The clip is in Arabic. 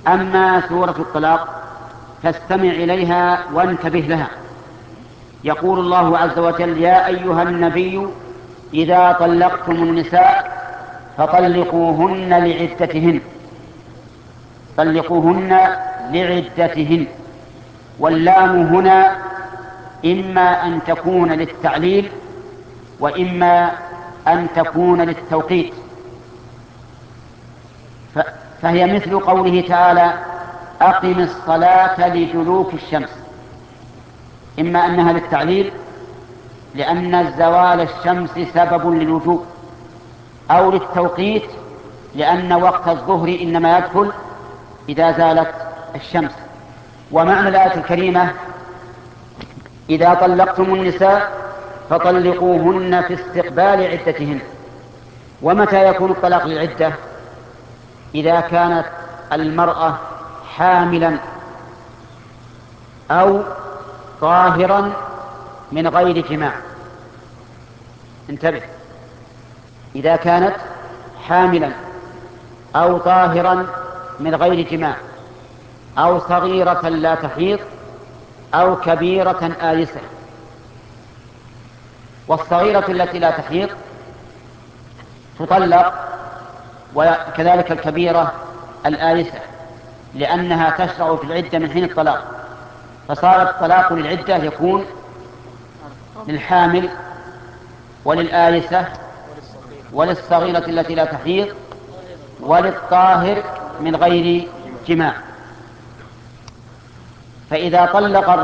أما سورة الطلاق فاستمع إليها وانتبه لها. يقول الله عز وجل: يا أيها النبي إذا طلقتم النساء فطلقوهن لعدتهن. طلقوهن لعدتهن، واللام هنا إما أن تكون للتعليل وإما أن تكون للتوقيت، فهي مثل قوله تعالى: أقم الصلاة لدلوك الشمس. إما أنها للتعليل لأن زوال الشمس سبب للوجوب، أو للتوقيت لأن وقت الظهر إنما يدخل إذا زالت الشمس. ومعنى الآية الكريمة: إذا طلقتم النساء فطلقوهن في استقبال عدتهن. ومتى يكون الطلاق للعدة؟ إذا كانت المرأة حاملا أو طاهرا من غير جماع. انتبه، إذا كانت حاملا أو طاهرا من غير جماع، أو صغيرة لا تحيض، أو كبيرة آيسة. والصغيرة التي لا تحيض تطلق، وكذلك الكبيرة الآيسة، لأنها تشرع في العدة من حين الطلاق. فصار الطلاق للعدة يكون للحامل وللآيسة وللصغيرة التي لا تحيض وللطاهر من غير جماع. فإذا طلق